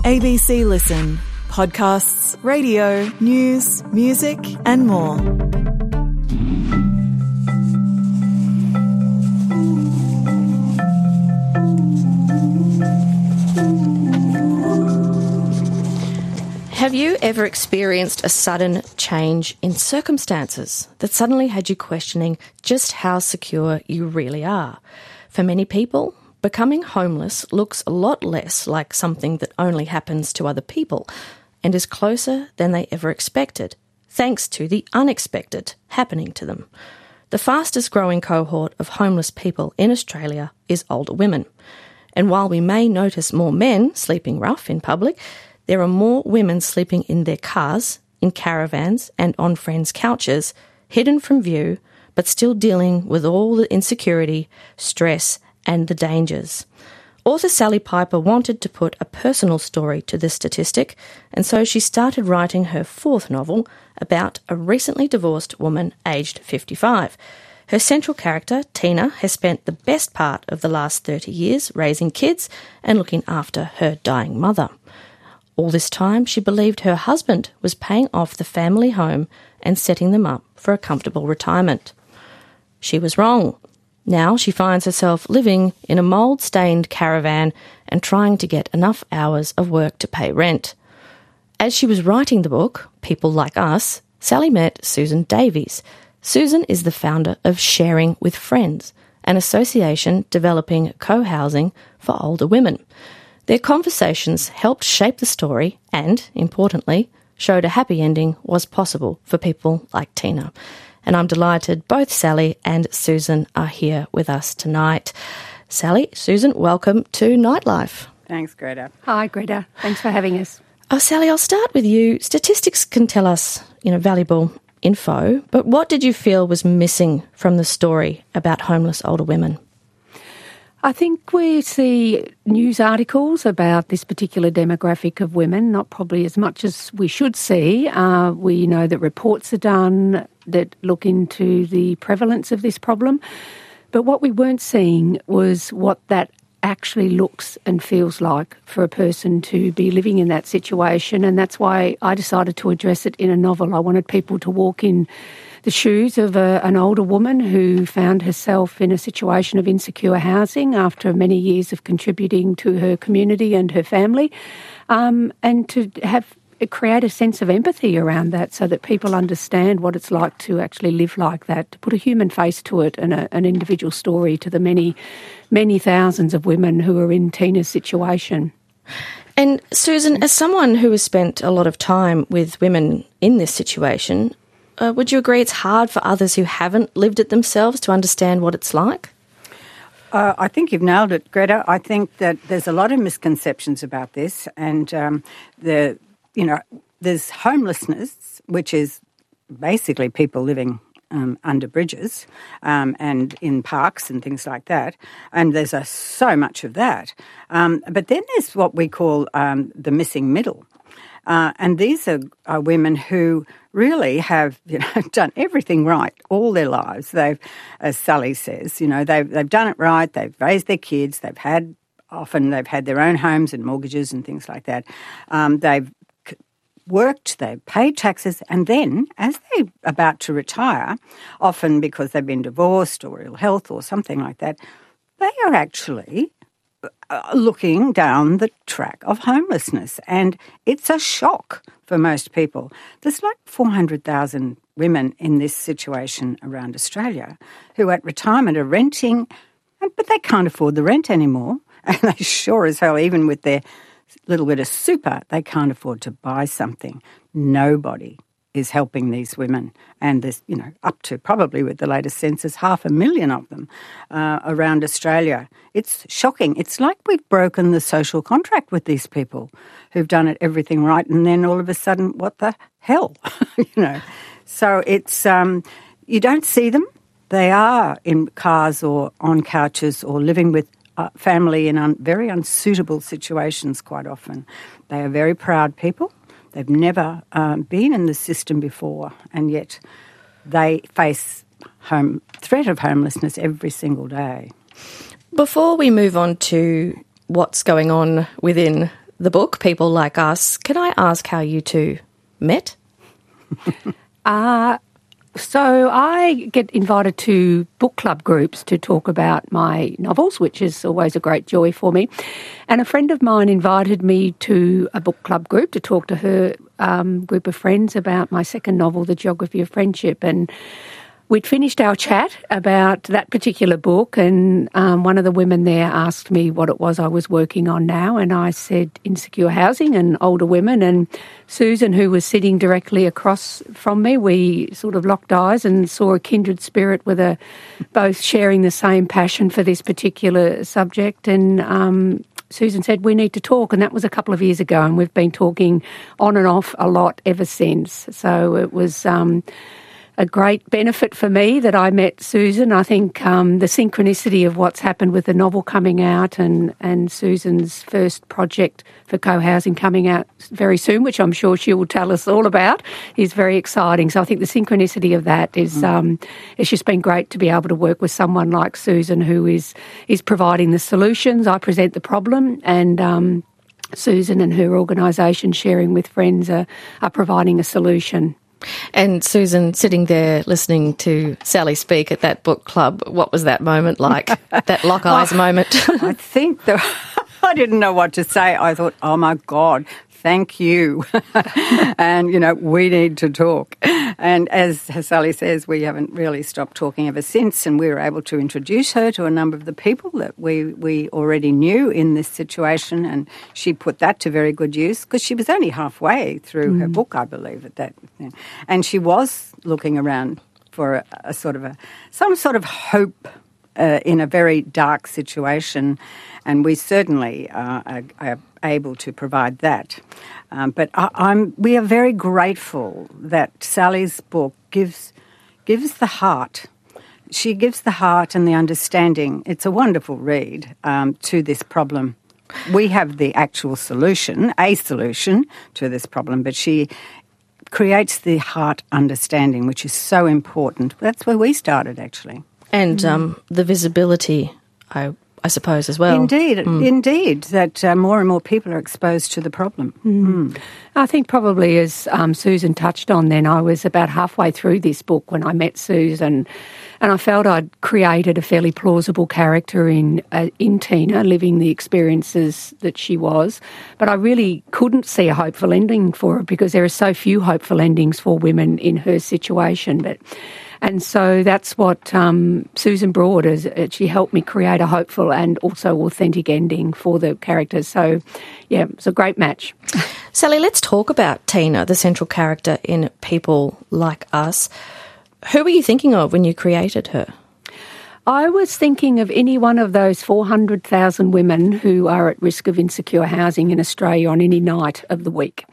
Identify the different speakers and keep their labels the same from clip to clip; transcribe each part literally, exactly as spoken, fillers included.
Speaker 1: A B C Listen. Podcasts, radio, news, music and more.
Speaker 2: Have you ever experienced a sudden change in circumstances that suddenly had you questioning just how secure you really are? For many people, becoming homeless looks a lot less like something that only happens to other people and is closer than they ever expected, thanks to the unexpected happening to them. The fastest growing cohort of homeless people in Australia is older women. And while we may notice more men sleeping rough in public, there are more women sleeping in their cars, in caravans and on friends' couches, hidden from view, but still dealing with all the insecurity, stress and the dangers. Author Sally Piper wanted to put a personal story to this statistic, and so she started writing her fourth novel about a recently divorced woman aged fifty-five. Her central character, Tina, has spent the best part of the last thirty years raising kids and looking after her dying mother. All this time, she believed her husband was paying off the family home and setting them up for a comfortable retirement. She was wrong. Now she finds herself living in a mould-stained caravan and trying to get enough hours of work to pay rent. As she was writing the book, People Like Us, Sally met Susan Davies. Susan is the founder of Sharing with Friends, an association developing co-housing for older women. Their conversations helped shape the story and, importantly, showed a happy ending was possible for people like Tina. And I'm delighted both Sally and Susan are here with us tonight. Sally, Susan, welcome to Nightlife.
Speaker 3: Thanks, Greta.
Speaker 4: Hi, Greta. Thanks for having us.
Speaker 2: Oh, Sally, I'll start with you. Statistics can tell us, you know, valuable info, but what did you feel was missing from the story about homeless older women?
Speaker 4: I think we see news articles about this particular demographic of women, not probably as much as we should see. Uh, we know that reports are done that look into the prevalence of this problem. But what we weren't seeing was what that actually looks and feels like for a person to be living in that situation. And that's why I decided to address it in a novel. I wanted people to walk in the shoes of a, an older woman who found herself in a situation of insecure housing after many years of contributing to her community and her family, um, and to have create a sense of empathy around that so that people understand what it's like to actually live like that, to put a human face to it and a, an individual story to the many, many thousands of women who are in Tina's situation.
Speaker 2: And Susan, as someone who has spent a lot of time with women in this situation, uh, would you agree it's hard for others who haven't lived it themselves to understand what it's like?
Speaker 3: Uh, I think you've nailed it, Greta. I think that there's a lot of misconceptions about this, and um, the you know there's homelessness, which is basically people living um, under bridges um, and in parks and things like that, and there's a, so much of that. Um, but then there's what we call um, the missing middle. Uh, and these are, are women who really have, you know, done everything right all their lives. They've, as Sally says, you know, they've they've done it right. They've raised their kids. They've had often they've had their own homes and mortgages and things like that. Um, they've worked, they've paid taxes, and then as they're about to retire, often because they've been divorced or ill health or something like that, they are actually looking down the track of homelessness, and it's a shock for most people. There's like four hundred thousand women in this situation around Australia who at retirement are renting, but they can't afford the rent anymore, and they sure as hell, even with their little bit of super, they can't afford to buy something. Nobody is helping these women, and there's, you know, up to probably with the latest census, half a million of them uh, around Australia. It's shocking. It's like we've broken the social contract with these people who've done it everything right, and then all of a sudden, what the hell, you know? So it's um, you don't see them. They are in cars or on couches or living with uh, family in un- very unsuitable situations quite often. They are very proud people. They've never um, been in the system before, and yet they face home threat of homelessness every single day.
Speaker 2: Before we move on to what's going on within the book, People Like Us. Can I ask how you two met?
Speaker 4: uh, so I get invited to book club groups to talk about my novels, which is always a great joy for me. And a friend of mine invited me to a book club group to talk to her um, group of friends about my second novel, The Geography of Friendship. And we'd finished our chat about that particular book, and um, one of the women there asked me what it was I was working on now, and I said insecure housing and older women. And Susan, who was sitting directly across from me, we sort of locked eyes and saw a kindred spirit with a both sharing the same passion for this particular subject. And um, Susan said, we need to talk, and that was a couple of years ago, and we've been talking on and off a lot ever since. So it was Um, a great benefit for me that I met Susan. I think um, the synchronicity of what's happened with the novel coming out and, and Susan's first project for co-housing coming out very soon, which I'm sure she will tell us all about, is very exciting. So I think the synchronicity of that is mm. um, it's just been great to be able to work with someone like Susan who is is providing the solutions. I present the problem, and um, Susan and her organisation, Sharing with Friends, are, are providing a solution.
Speaker 2: And Susan, sitting there listening to Sally speak at that book club, what was that moment like, that lock eyes oh, moment?
Speaker 3: I think that I didn't know what to say. I thought, oh, my God, thank you. And, you know, we need to talk. And as Sally says, we haven't really stopped talking ever since, and we were able to introduce her to a number of the people that we, we already knew in this situation, and she put that to very good use because she was only halfway through mm. her book, I believe, at that. And she was looking around for a, a sort of a, some sort of hope uh, in a very dark situation, and we certainly uh, are, are able to provide that. Um, but I, I'm, we are very grateful that Sally's book gives gives the heart. She gives the heart and the understanding. It's a wonderful read um, to this problem. We have the actual solution, a solution to this problem, but she creates the heart understanding, which is so important. That's where we started, actually.
Speaker 2: And mm. um, the visibility, I I suppose, as well.
Speaker 3: Indeed,
Speaker 2: mm.
Speaker 3: indeed, that uh, more and more people are exposed to the problem.
Speaker 4: Mm. Mm. I think probably, as um, Susan touched on then, I was about halfway through this book when I met Susan, and I felt I'd created a fairly plausible character in uh, in Tina, living the experiences that she was. But I really couldn't see a hopeful ending for her because there are so few hopeful endings for women in her situation. But And so that's what um, Susan brought. Is she helped me create a hopeful and also authentic ending for the characters. So, yeah, it's a great match.
Speaker 2: Sally, let's talk about Tina, the central character in People Like Us. Who were you thinking of when you created her?
Speaker 4: I was thinking of any one of those four hundred thousand women who are at risk of insecure housing in Australia on any night of the week.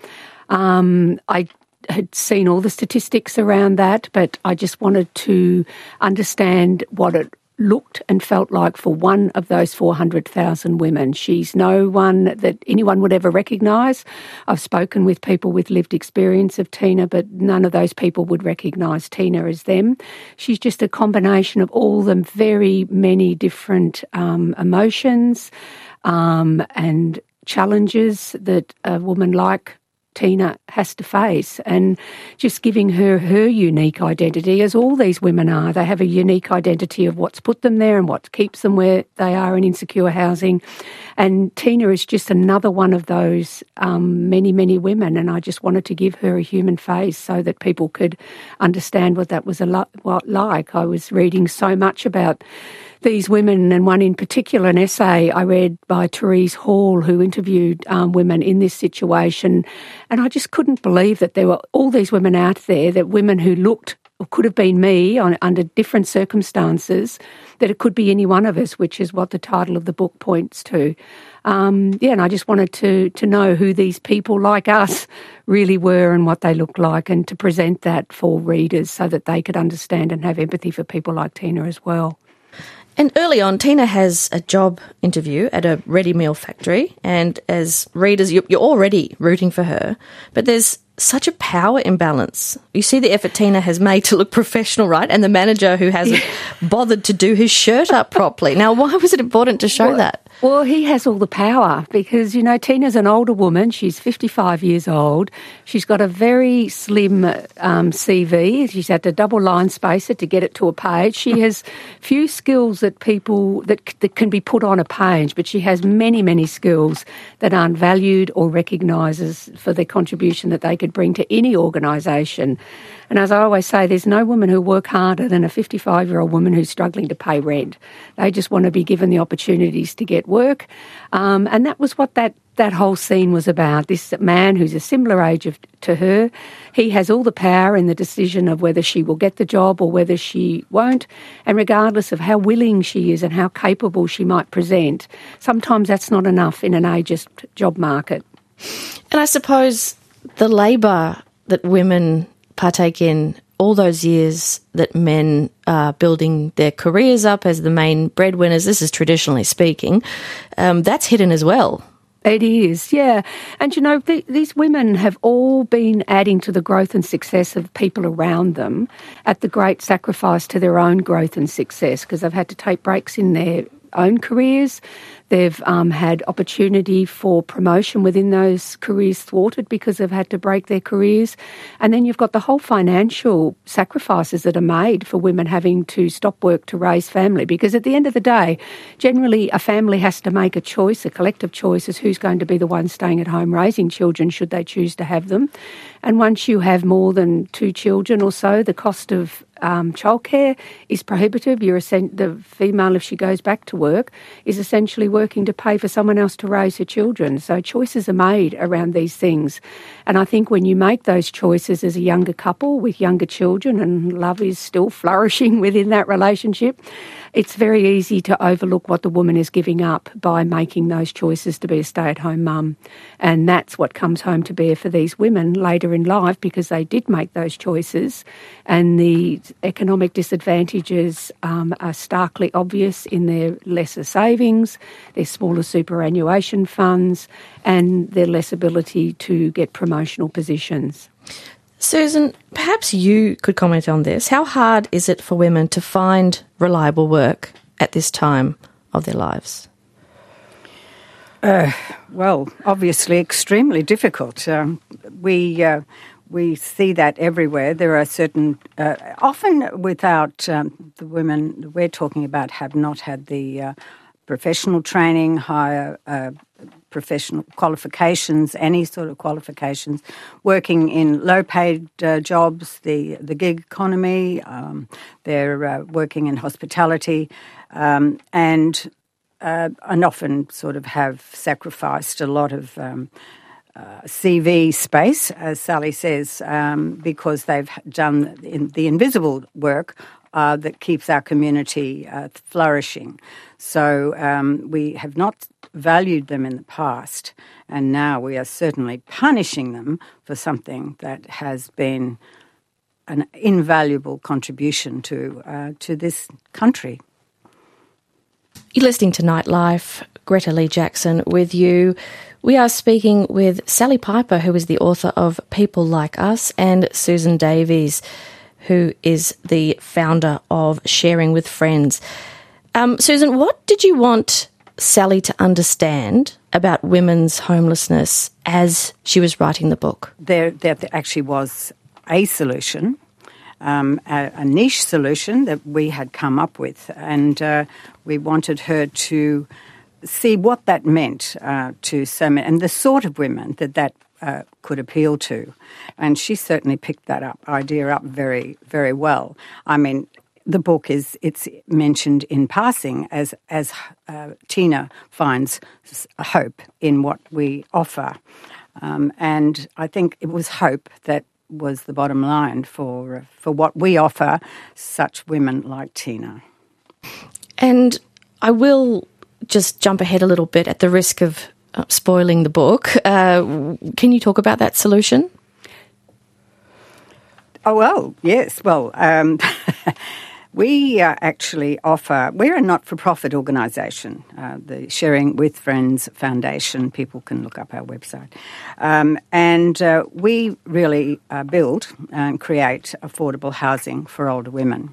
Speaker 4: Um, I had seen all the statistics around that, but I just wanted to understand what it looked and felt like for one of those four hundred thousand women. She's no one that anyone would ever recognise. I've spoken with people with lived experience of Tina, but none of those people would recognise Tina as them. She's just a combination of all the very many different um, emotions um, and challenges that a woman like Tina has to face, and just giving her her unique identity, as all these women are. They have a unique identity of what's put them there and what keeps them where they are in insecure housing. And Tina is just another one of those um, many, many women, and I just wanted to give her a human face so that people could understand what that was a lo- what like. I was reading so much about these women, and one in particular, an essay I read by Therese Hall, who interviewed um, women in this situation, and I just couldn't believe that there were all these women out there, that women who looked or could have been me on, under different circumstances, that it could be any one of us, which is what the title of the book points to. Um, yeah, and I just wanted to to know who these people like us really were and what they looked like, and to present that for readers so that they could understand and have empathy for people like Tina as well.
Speaker 2: And early on, Tina has a job interview at a ready meal factory, and as readers, you're already rooting for her. But there's such a power imbalance. You see the effort Tina has made to look professional, right? And the manager who hasn't bothered to do his shirt up properly. Now, why was it important to show
Speaker 4: well,
Speaker 2: that?
Speaker 4: Well, he has all the power because, you know, Tina's an older woman. She's fifty-five years old. She's got a very slim um, C V. She's had to double line space it to get it to a page. She has few skills that people that, that can be put on a page, but she has many, many skills that aren't valued or recognises for their contribution that they could bring to any organisation. And as I always say, there's no woman who work harder than a fifty-five-year-old woman who's struggling to pay rent. They just want to be given the opportunities to get work. Um, and that was what that, that whole scene was about. This man who's a similar age of, to her, he has all the power in the decision of whether she will get the job or whether she won't. And regardless of how willing she is and how capable she might present, sometimes that's not enough in an ageist job market.
Speaker 2: And I suppose the labour that women partake in all those years that men are building their careers up as the main breadwinners, this is traditionally speaking, um, that's hidden as well.
Speaker 4: It is, yeah. And, you know, the, these women have all been adding to the growth and success of people around them at the great sacrifice to their own growth and success because they've had to take breaks in their own careers. They've um, had opportunity for promotion within those careers thwarted because they've had to break their careers. And then you've got the whole financial sacrifices that are made for women having to stop work to raise family because at the end of the day, generally a family has to make a choice, a collective choice as who's going to be the one staying at home raising children should they choose to have them. And once you have more than two children or so, the cost of um, childcare is prohibitive. You're essen- the female, if she goes back to work, is essentially working to pay for someone else to raise her children. So choices are made around these things. And I think when you make those choices as a younger couple with younger children and love is still flourishing within that relationship, it's very easy to overlook what the woman is giving up by making those choices to be a stay-at-home mum. And that's what comes home to bear for these women later in life because they did make those choices and the economic disadvantages um, are starkly obvious in their lesser savings, their smaller superannuation funds and their less ability to get promotional positions.
Speaker 2: Susan, perhaps you could comment on this. How hard is it for women to find reliable work at this time of their lives?
Speaker 3: Uh, well, obviously extremely difficult. Um, we uh, we see that everywhere. There are certain, uh, often without um, the women we're talking about have not had the uh, professional training, higher uh, professional qualifications, any sort of qualifications, working in low-paid uh, jobs, the, the gig economy, um, they're uh, working in hospitality, um, and uh, and often sort of have sacrificed a lot of um, uh, C V space, as Sally says, um, because they've done in the invisible work uh, that keeps our community uh, flourishing. So um, we have not valued them in the past, and now we are certainly punishing them for something that has been an invaluable contribution to uh, to this country.
Speaker 2: You're listening to Nightlife. Greta Lee Jackson with you. We are speaking with Sally Piper, who is the author of People Like Us, and Susan Davies, who is the founder of Sharing with Friends. Um, Susan, what did you want Sally to understand about women's homelessness as she was writing the book?
Speaker 3: There, there actually was a solution, um, a, a niche solution that we had come up with, and uh, we wanted her to see what that meant uh, to so many, and the sort of women that that uh, could appeal to. And she certainly picked that up idea up very, very well. I mean, the book is it's mentioned in passing as as uh, Tina finds hope in what we offer, um, and I think it was hope that was the bottom line for for what we offer such women like Tina.
Speaker 2: And I will just jump ahead a little bit at the risk of uh, spoiling the book. Uh, can you talk about that solution?
Speaker 3: Oh well, yes. Well. Um, We uh, actually offer, we're a not-for-profit organisation, uh, the Sharing with Friends Foundation. People can look up our website. Um, and uh, we really uh, build and create affordable housing for older women.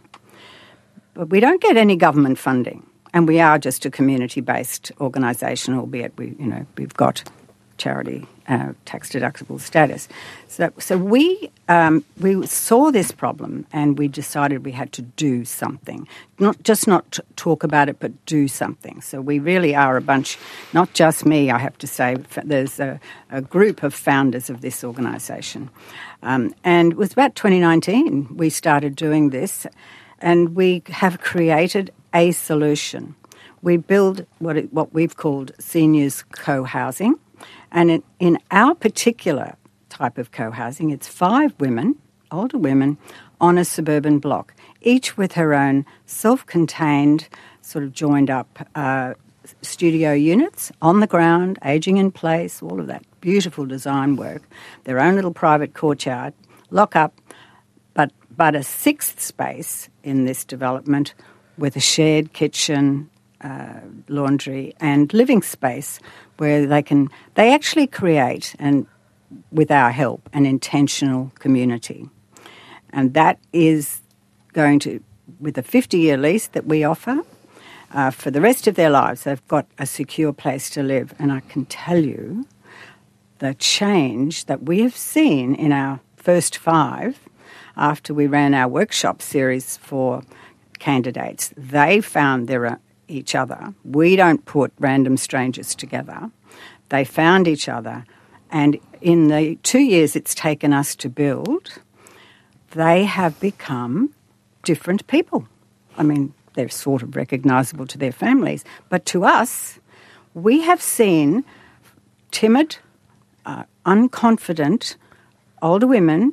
Speaker 3: But we don't get any government funding, and we are just a community-based organisation, albeit we, you know, we've got charity uh, tax-deductible status. So, so we um, we saw this problem, and we decided we had to do something, not just not t- talk about it, but do something. So we really are a bunch, not just me, I have to say. There's a, a group of founders of this organisation, um, and it was about twenty nineteen we started doing this, and we have created a solution. We build what it, what we've called seniors co-housing. And in, in our particular type of co-housing, it's five women, older women, on a suburban block, each with her own self-contained, sort of joined-up uh, studio units on the ground, ageing in place, all of that beautiful design work, their own little private courtyard, lock up, but, but a sixth space in this development with a shared kitchen, uh, laundry and living space where they can, they actually create, and with our help, an intentional community. And that is going to, with a fifty-year lease that we offer, uh, for the rest of their lives, they've got a secure place to live. And I can tell you the change that we have seen in our first five after we ran our workshop series for candidates. They found their each other. We don't put random strangers together. They found each other, and in the two years it's taken us to build, they have become different people. I mean, they're sort of recognisable to their families, but to us, we have seen timid, uh, unconfident older women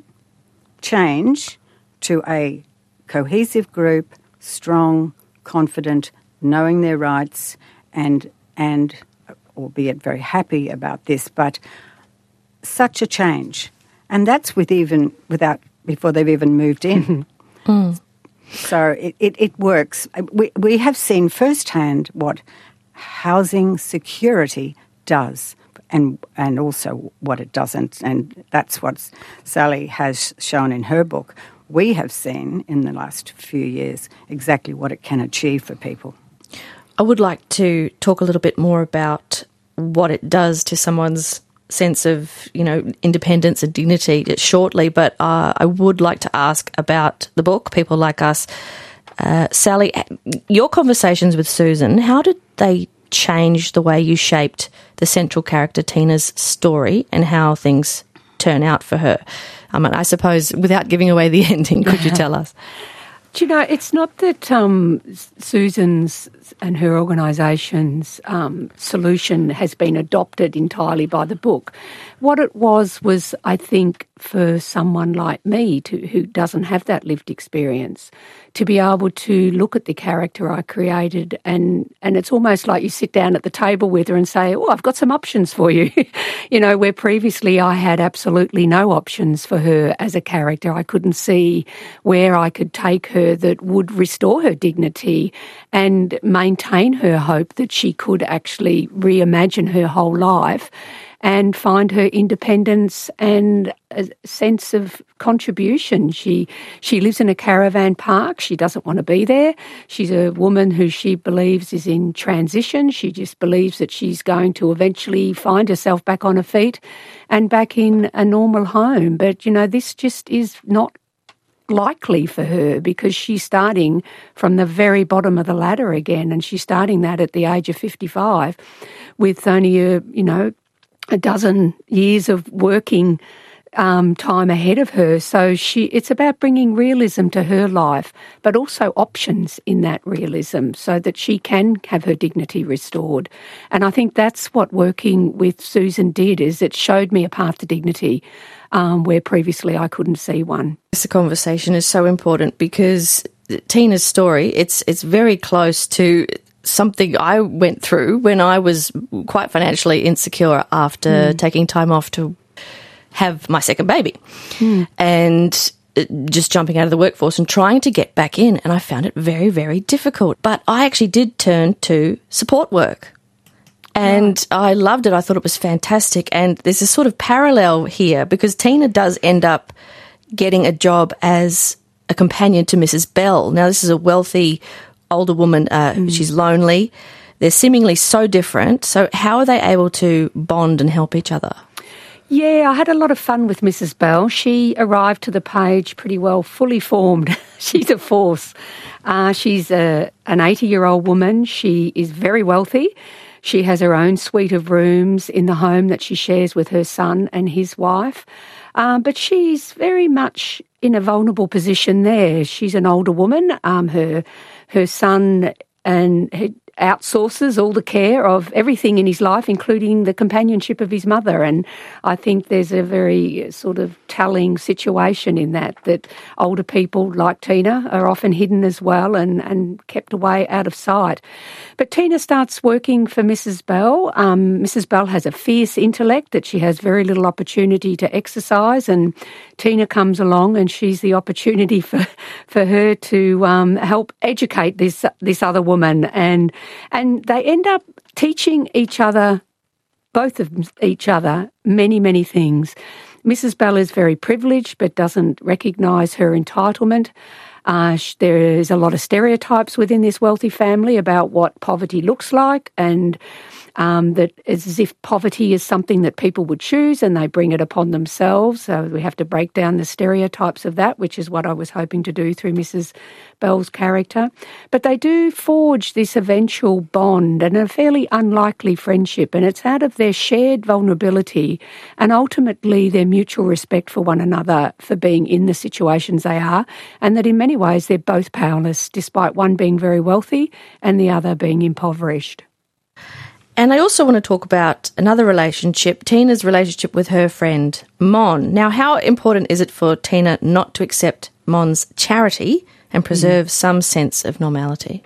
Speaker 3: change to a cohesive group, strong, confident, knowing their rights, and and albeit very happy about this, but such a change. And that's with even without before they've even moved in. Mm. So it, it, it works. We we have seen firsthand what housing security does, and and also what it doesn't. And that's what Sally has shown in her book. We have seen in the last few years exactly what it can achieve for people.
Speaker 2: I would like to talk a little bit more about what it does to someone's sense of, you know, independence and dignity shortly, but uh, I would like to ask about the book, People Like Us. Uh, Sally, your conversations with Susan, how did they change the way you shaped the central character Tina's story and how things turn out for her? I mean, I suppose, without giving away the ending, could you tell us?
Speaker 4: Do you know, it's not that um, Susan's and her organisation's um, solution has been adopted entirely by the book. What it was was, I think, for someone like me to, who doesn't have that lived experience, to be able to look at the character I created, and, and it's almost like you sit down at the table with her and say, oh, I've got some options for you. You know, where previously I had absolutely no options for her as a character. I couldn't see where I could take her that would restore her dignity and maintain her hope that she could actually reimagine her whole life and find her independence and a sense of contribution. She she lives in a caravan park. She doesn't want to be there. She's a woman who she believes is in transition. She just believes that she's going to eventually find herself back on her feet and back in a normal home. But, you know, this just is not likely for her because she's starting from the very bottom of the ladder again, and she's starting that at the age of fifty-five with only a, you know, a dozen years of working um, time ahead of her. So she, it's about bringing realism to her life, but also options in that realism so that she can have her dignity restored. And I think that's what working with Susan did, is it showed me a path to dignity um, where previously I couldn't see one.
Speaker 2: This conversation is so important because Tina's story, it's it's very close to something I went through when I was quite financially insecure after mm. taking time off to have my second baby. Mm. And just jumping out of the workforce and trying to get back in, and I found it very, very difficult. But I actually did turn to support work, and right. I loved it. I thought it was fantastic, and there's a sort of parallel here because Tina does end up getting a job as a companion to Missus Bell. Now, this is a wealthy older woman. Uh, mm. She's lonely. They're seemingly so different. So how are they able to bond and help each other?
Speaker 4: Yeah, I had a lot of fun with Missus Bell. She arrived to the page pretty well fully formed. She's a force. Uh, she's a, an eighty-year-old woman. She is very wealthy. She has her own suite of rooms in the home that she shares with her son and his wife. Um, but she's very much in a vulnerable position there. She's an older woman. Um, her her son and her outsources all the care of everything in his life, including the companionship of his mother. And I think there's a very sort of telling situation in that, that older people like Tina are often hidden as well and, and kept away out of sight. But Tina starts working for Missus Bell. Um, Missus Bell has a fierce intellect that she has very little opportunity to exercise, and Tina comes along and she's the opportunity for, for her to um, help educate this this other woman. And And they end up teaching each other, both of each other, many, many things. Missus Bell is very privileged but doesn't recognise her entitlement. Uh, there is a lot of stereotypes within this wealthy family about what poverty looks like, and um, that it's as if poverty is something that people would choose and they bring it upon themselves. So we have to break down the stereotypes of that, which is what I was hoping to do through Missus Bell's character. But they do forge this eventual bond and a fairly unlikely friendship, and it's out of their shared vulnerability and ultimately their mutual respect for one another for being in the situations they are, and that in many ways they're both powerless, despite one being very wealthy and the other being impoverished.
Speaker 2: And I also want to talk about another relationship, Tina's relationship with her friend, Mon. Now, how important is it for Tina not to accept Mon's charity and preserve mm. some sense of normality?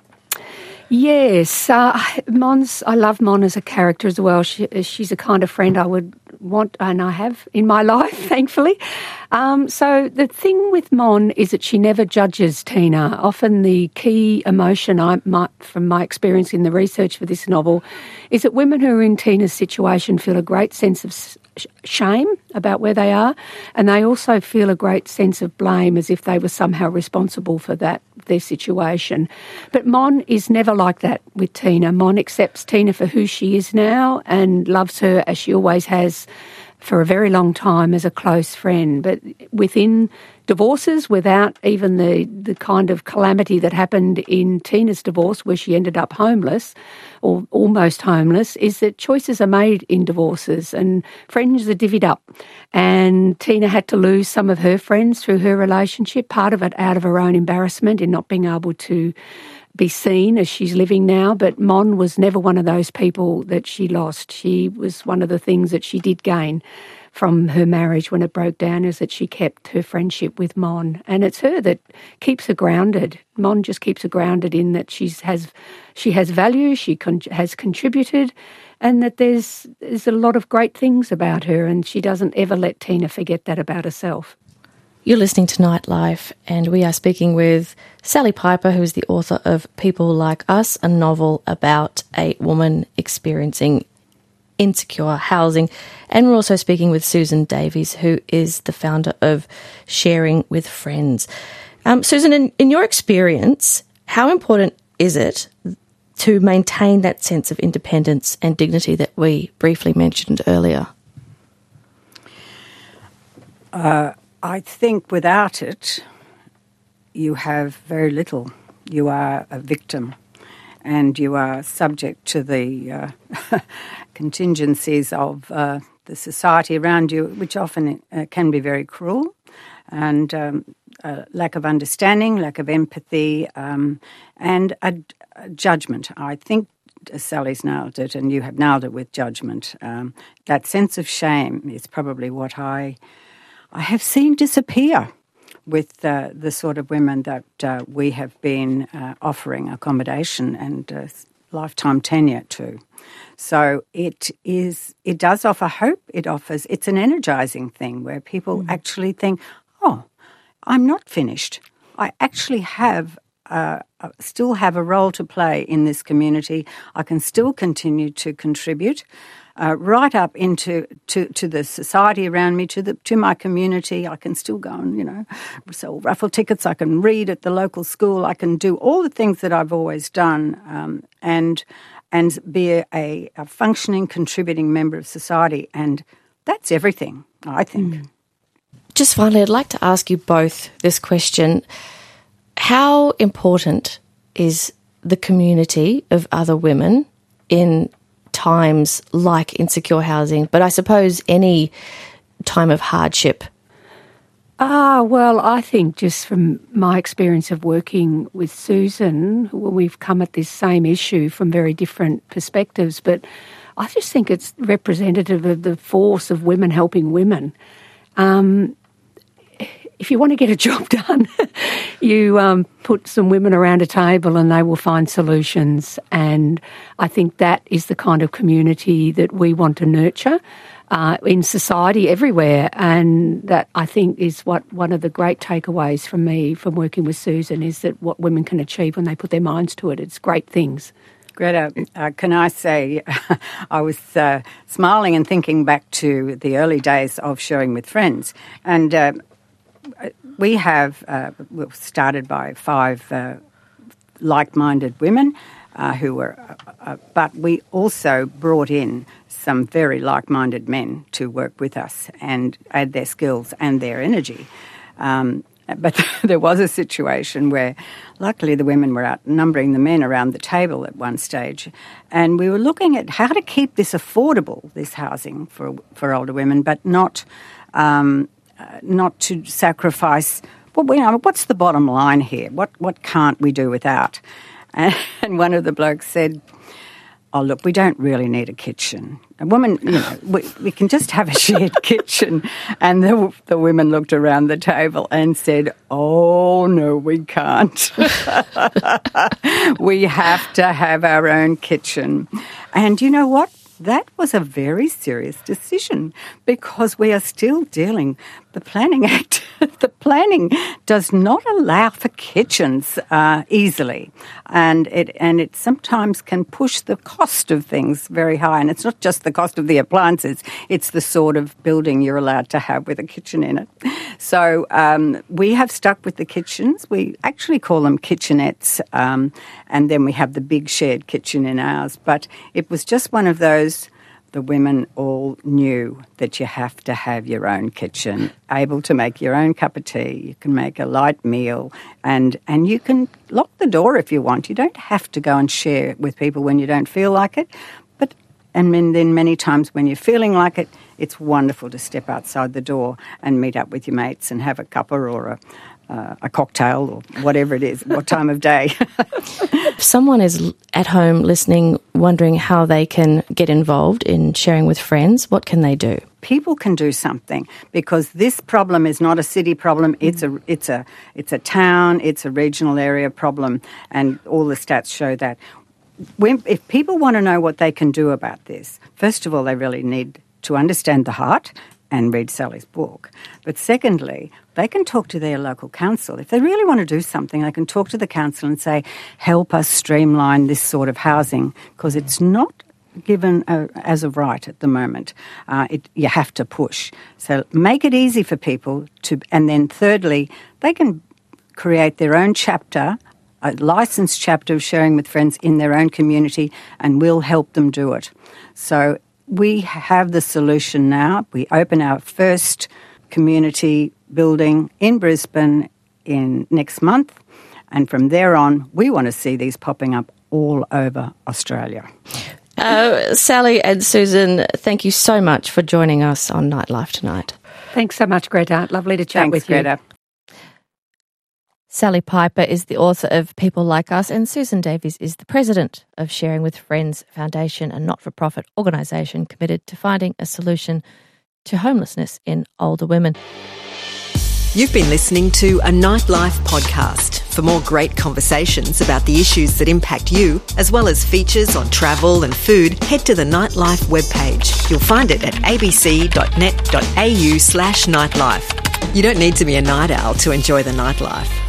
Speaker 4: Yes, uh, Mon's, I love Mon as a character as well. She, she's a kind of friend I would want, and I have in my life, thankfully. Um, so the thing with Mon is that she never judges Tina. Often the key emotion, I might, from my experience in the research for this novel, is that women who are in Tina's situation feel a great sense of shame about where they are, and they also feel a great sense of blame as if they were somehow responsible for that, their situation. But Mon is never like that with Tina. Mon accepts Tina for who she is now and loves her as she always has for a very long time as a close friend. But within divorces, without even the, the kind of calamity that happened in Tina's divorce where she ended up homeless or almost homeless, is that choices are made in divorces and friends are divvied up. And Tina had to lose some of her friends through her relationship, part of it out of her own embarrassment in not being able to be seen as she's living now. But Mon was never one of those people that she lost. She was one of the things that she did gain from her marriage when it broke down, is that she kept her friendship with Mon. And it's her that keeps her grounded. Mon just keeps her grounded in that she's has she has value, she con- has contributed, and that there's there's a lot of great things about her, and she doesn't ever let Tina forget that about herself.
Speaker 2: You're listening to Nightlife, and we are speaking with Sally Piper, who is the author of People Like Us, a novel about a woman experiencing insecure housing. And we're also speaking with Susan Davies, who is the founder of Sharing with Friends. Um, Susan, in, in your experience, how important is it to maintain that sense of independence and dignity that we briefly mentioned earlier?
Speaker 3: Uh, I think without it, you have very little. You are a victim, and you are subject to the uh, contingencies of uh, the society around you, which often uh, can be very cruel, and um, uh, lack of understanding, lack of empathy, um, and a, a judgment. I think Sally's nailed it, and you have nailed it with judgment. Um, that sense of shame is probably what I I have seen disappear with uh, the sort of women that uh, we have been uh, offering accommodation and uh, lifetime tenure to. So it is. It does offer hope. It offers. It's an energising thing where people mm. actually think, oh, I'm not finished. I actually have uh, still have a role to play in this community. I can still continue to contribute uh, right up into to, to the society around me, to the to my community. I can still go and, you know, sell raffle tickets. I can read at the local school. I can do all the things that I've always done, um, and and be a, a, a functioning, contributing member of society. And that's everything, I think. Mm.
Speaker 2: Just finally, I'd like to ask you both this question. How important is the community of other women in times like insecure housing, but I suppose any time of hardship?
Speaker 4: Ah, well, I think just from my experience of working with Susan, we've come at this same issue from very different perspectives, but I just think it's representative of the force of women helping women. Um, if you want to get a job done, you um, put some women around a table and they will find solutions. And I think that is the kind of community that we want to nurture uh, in society everywhere. And that, I think, is what one of the great takeaways from me from working with Susan is that what women can achieve when they put their minds to it. It's great things.
Speaker 3: Greta, uh, can I say, I was uh, smiling and thinking back to the early days of Sharing with Friends. And uh, we have, uh, we were started by five uh, like-minded women uh, who were, uh, uh, but we also brought in some very like-minded men to work with us and add their skills and their energy. Um, But there was a situation where luckily the women were outnumbering the men around the table at one stage, and we were looking at how to keep this affordable, this housing for for older women, but not um, uh, not to sacrifice. Well, you know, what's the bottom line here? What what can't we do without? And, and one of the blokes said, "Oh, look, we don't really need a kitchen. A woman, you know, we, we can just have a shared kitchen." And the, the women looked around the table and said, "Oh, no, we can't. We have to have our own kitchen." And you know what? That was a very serious decision because we are still dealing, the Planning Act, the planning does not allow for kitchens uh, easily. And it and it sometimes can push the cost of things very high. And it's not just the cost of the appliances, it's the sort of building you're allowed to have with a kitchen in it. So um, we have stuck with the kitchens. We actually call them kitchenettes. Um, and then we have the big shared kitchen in ours. But it was just one of those, the women all knew that you have to have your own kitchen, able to make your own cup of tea. You can make a light meal and, and you can lock the door if you want. You don't have to go and share with people when you don't feel like it. But and then many times when you're feeling like it, it's wonderful to step outside the door and meet up with your mates and have a cuppa or a Uh, a cocktail or whatever it is, what time of day.
Speaker 2: If someone is at home listening, wondering how they can get involved in Sharing with Friends, what can they do?
Speaker 3: People can do something because this problem is not a city problem. It's a it's a it's a town. It's a regional area problem, and all the stats show that. When, if people want to know what they can do about this, first of all, they really need to understand the heart and read Sally's book. But secondly, they can talk to their local council. If they really want to do something, they can talk to the council and say, help us streamline this sort of housing, because it's not given uh, as a right at the moment. Uh, it, you have to push. So make it easy for people to, and then thirdly, they can create their own chapter, a licensed chapter of Sharing with Friends in their own community, and we'll help them do it. So we have the solution now. We open our first community building in Brisbane in next month, and from there on, we want to see these popping up all over Australia.
Speaker 2: Uh, Sally and Susan, thank you so much for joining us on Nightlife tonight.
Speaker 4: Thanks so much, Greta. Lovely to chat
Speaker 3: Thanks,
Speaker 4: with you.
Speaker 3: Greta.
Speaker 2: Sally Piper is the author of People Like Us, and Susan Davies is the president of Sharing with Friends Foundation, a not-for-profit organisation committed to finding a solution to homelessness in older women.
Speaker 5: You've been listening to a Nightlife podcast. For more great conversations about the issues that impact you, as well as features on travel and food, head to the Nightlife webpage. You'll find it at abc.net.au slash nightlife. You don't need to be a night owl to enjoy the nightlife.